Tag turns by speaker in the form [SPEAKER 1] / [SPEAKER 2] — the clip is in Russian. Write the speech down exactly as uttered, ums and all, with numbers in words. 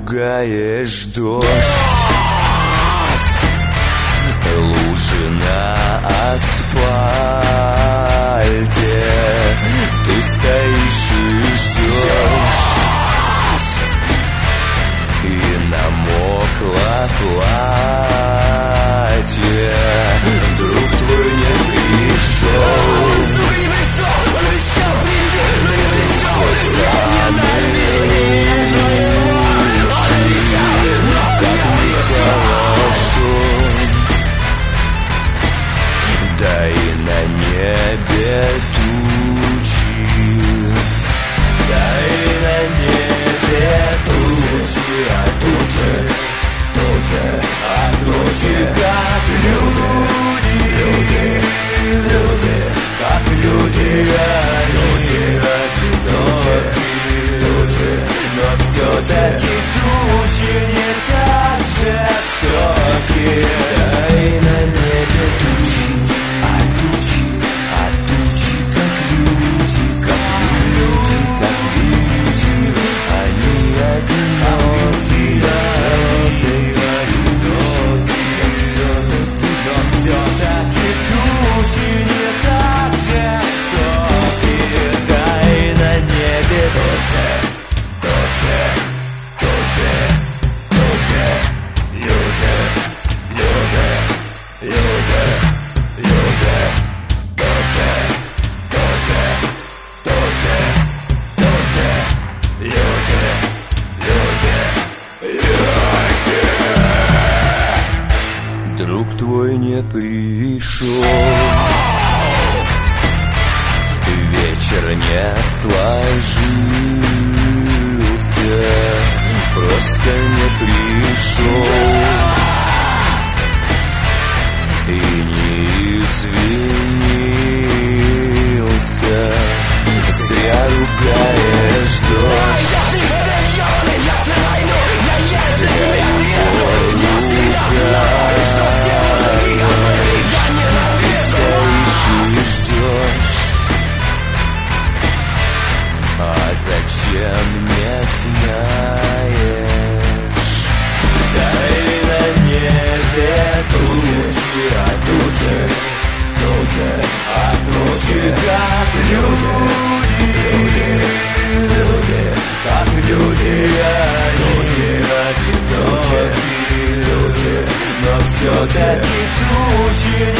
[SPEAKER 1] ругаешь дождь, лужи на асфальте, ты стоишь и ждешь, и намокло платье, друг твой не пришел. Да и на небе тучи, да и на небе тучи, а тучи, тучи, а тучи, как люди, люди, люди, как люди, люди, люди, люди, но все-таки тучи не так жестоки, да и на небе тучи. Друг твой не пришел, вечер не сложился, просто не пришел и не извинился. Зря ругаешь дождь, зачем не знаешь? Да и на небе тучи, а тучи, тучи, а тучи, как люди, люди, люди, как люди, люди, одиноки люди, но все-таки тучи